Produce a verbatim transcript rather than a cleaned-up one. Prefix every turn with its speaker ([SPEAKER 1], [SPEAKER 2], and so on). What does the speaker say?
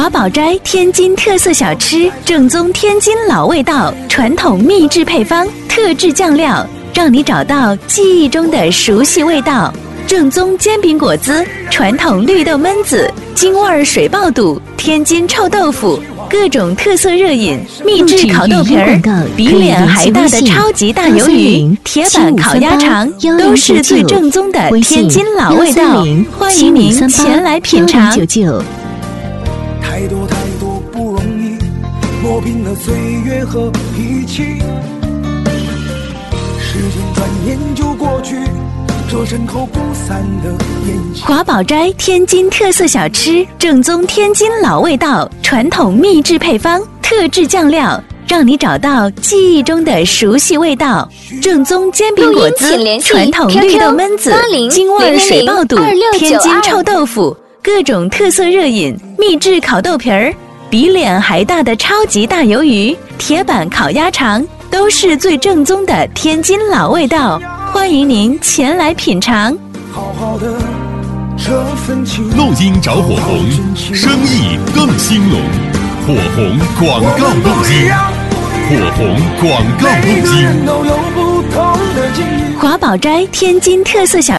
[SPEAKER 1] 宝斋天津特色小吃，正宗天津老味道，传统秘制配方，特制酱料，让你找到记忆中的熟悉味道。正宗煎饼果子，传统绿豆焖子，京味水爆肚，天津臭豆腐，各种特色热饮，秘制烤豆皮儿，比脸还大的超级大鱿鱼，铁板烤鸭肠，都是最正宗的天津老味道。欢迎您前来品尝。
[SPEAKER 2] 太多太多不容易，磨平了岁月和脾气。时间转眼就过去，这身后不散的宴席。
[SPEAKER 1] 华宝斋天津特色小吃，正宗天津老味道，传统秘制配方，特制酱料，让你找到记忆中的熟悉味道。正宗煎饼果子，传统绿豆焖子，京味水爆肚，天津臭豆腐，各种特色热饮，秘制烤豆皮儿，比脸还大的超级大鱿鱼，铁板烤鸭肠，都是最正宗的天津老味道。欢迎您前来品尝。
[SPEAKER 2] 好好的这份情，
[SPEAKER 3] 录音找火红，生意更兴隆。火红广告动机，火红广告动机。
[SPEAKER 1] 华宝斋天津特色小